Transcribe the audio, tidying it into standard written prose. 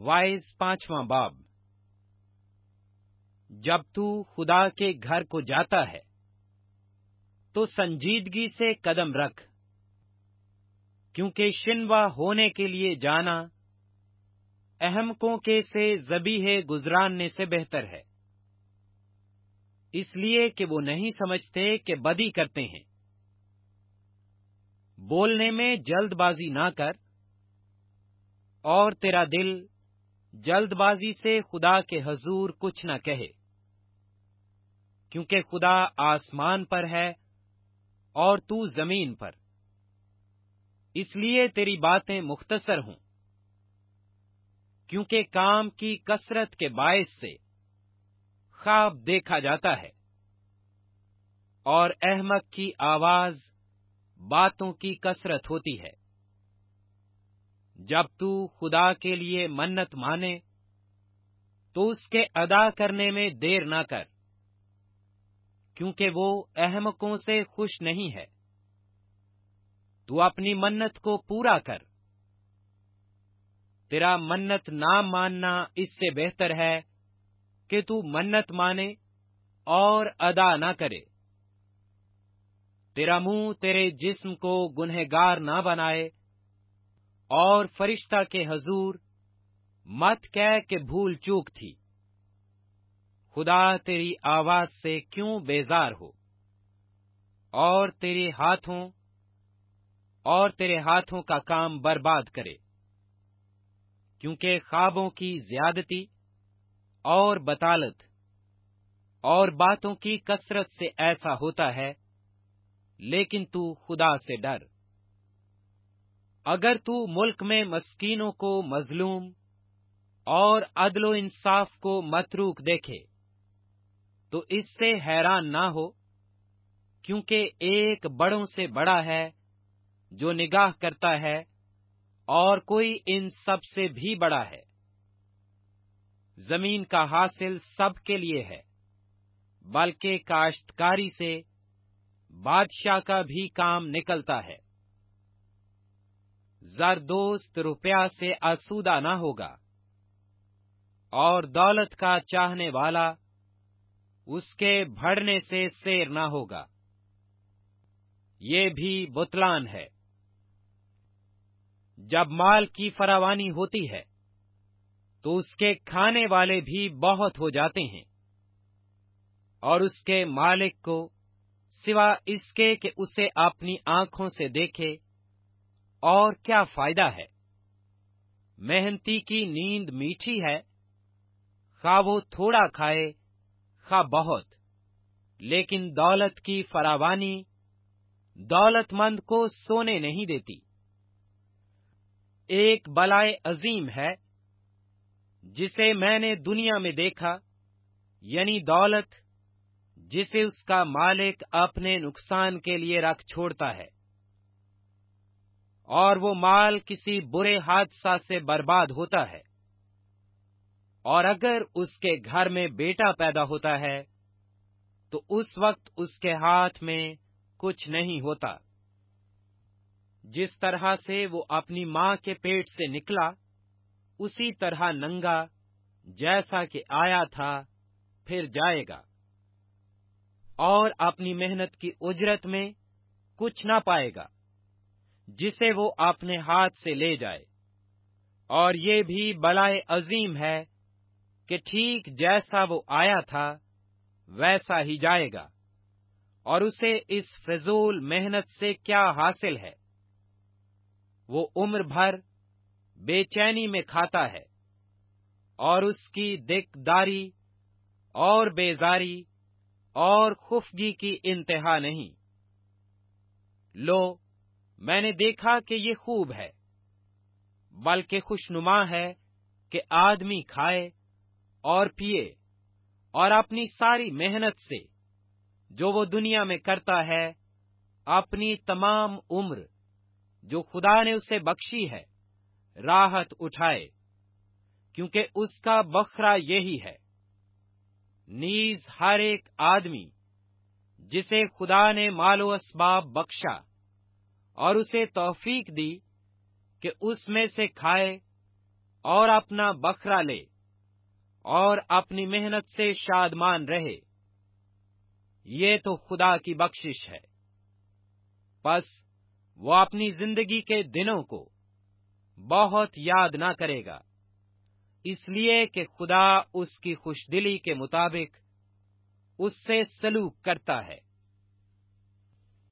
Wise 5واں باب۔ جب تو خدا کے گھر کو جاتا ہے تو سنجیدگی سے قدم رکھ، کیونکہ شنوا ہونے کے لیے جانا احمقوں کے سے ذبیح گزراننے سے بہتر ہے، اس لیے کہ وہ نہیں سمجھتے کہ بدی کرتے ہیں۔ بولنے میں جلد بازی نہ کر، اور تیرا دل جلد بازی سے خدا کے حضور کچھ نہ کہے، کیونکہ خدا آسمان پر ہے اور تو زمین پر، اس لیے تیری باتیں مختصر ہوں، کیونکہ کام کی کثرت کے باعث سے خواب دیکھا جاتا ہے، اور احمق کی آواز باتوں کی کثرت ہوتی ہے۔ جب تو خدا کے لیے منت مانے تو اس کے ادا کرنے میں دیر نہ کر، کیونکہ وہ احمقوں سے خوش نہیں ہے۔ تو اپنی منت کو پورا کر۔ تیرا منت نہ ماننا اس سے بہتر ہے کہ تو منت مانے اور ادا نہ کرے۔ تیرا منہ تیرے جسم کو گنہگار نہ بنائے، اور فرشتہ کے حضور مت کہہ کہ بھول چوک تھی۔ خدا تیری آواز سے کیوں بیزار ہو، اور تیرے ہاتھوں کا کام برباد کرے، کیونکہ خوابوں کی زیادتی اور بطالت اور باتوں کی کثرت سے ایسا ہوتا ہے، لیکن تو خدا سے ڈر۔ اگر تو ملک میں مسکینوں کو مظلوم اور عدل و انصاف کو متروک دیکھے تو اس سے حیران نہ ہو، کیونکہ ایک بڑوں سے بڑا ہے جو نگاہ کرتا ہے، اور کوئی ان سب سے بھی بڑا ہے۔ زمین کا حاصل سب کے لیے ہے، بلکہ کاشتکاری سے بادشاہ کا بھی کام نکلتا ہے۔ زردوست روپیہ سے آسودہ نہ ہوگا، اور دولت کا چاہنے والا اس کے بڑھنے سے سیر نہ ہوگا۔ یہ بھی بطلان ہے۔ جب مال کی فراوانی ہوتی ہے تو اس کے کھانے والے بھی بہت ہو جاتے ہیں، اور اس کے مالک کو سوا اس کے کہ اسے اپنی آنکھوں سے دیکھے اور کیا فائدہ ہے۔ محنتی کی نیند میٹھی ہے، خواہ وہ تھوڑا کھائے خواہ بہت، لیکن دولت کی فراوانی دولت مند کو سونے نہیں دیتی۔ ایک بلائے عظیم ہے جسے میں نے دنیا میں دیکھا، یعنی دولت جسے اس کا مالک اپنے نقصان کے لیے رکھ چھوڑتا ہے، اور وہ مال کسی برے حادثہ سے برباد ہوتا ہے، اور اگر اس کے گھر میں بیٹا پیدا ہوتا ہے تو اس وقت اس کے ہاتھ میں کچھ نہیں ہوتا۔ جس طرح سے وہ اپنی ماں کے پیٹ سے نکلا، اسی طرح ننگا جیسا کہ آیا تھا پھر جائے گا، اور اپنی محنت کی اجرت میں کچھ نہ پائے گا جسے وہ اپنے ہاتھ سے لے جائے۔ اور یہ بھی بلائے عظیم ہے کہ ٹھیک جیسا وہ آیا تھا ویسا ہی جائے گا، اور اسے اس فضول محنت سے کیا حاصل ہے۔ وہ عمر بھر بے چینی میں کھاتا ہے، اور اس کی دکداری اور بیزاری اور خفگی کی انتہا نہیں۔ لو، میں نے دیکھا کہ یہ خوب ہے، بلکہ خوشنما ہے کہ آدمی کھائے اور پیے، اور اپنی ساری محنت سے جو وہ دنیا میں کرتا ہے اپنی تمام عمر جو خدا نے اسے بخشی ہے راحت اٹھائے، کیونکہ اس کا بکھرا یہی ہے۔ نیز ہر ایک آدمی جسے خدا نے مال و اسباب بخشا اور اسے توفیق دی کہ اس میں سے کھائے اور اپنا بکرا لے اور اپنی محنت سے شادمان رہے، یہ تو خدا کی بخشش ہے۔ پس وہ اپنی زندگی کے دنوں کو بہت یاد نہ کرے گا، اس لیے کہ خدا اس کی خوش دلی کے مطابق اس سے سلوک کرتا ہے۔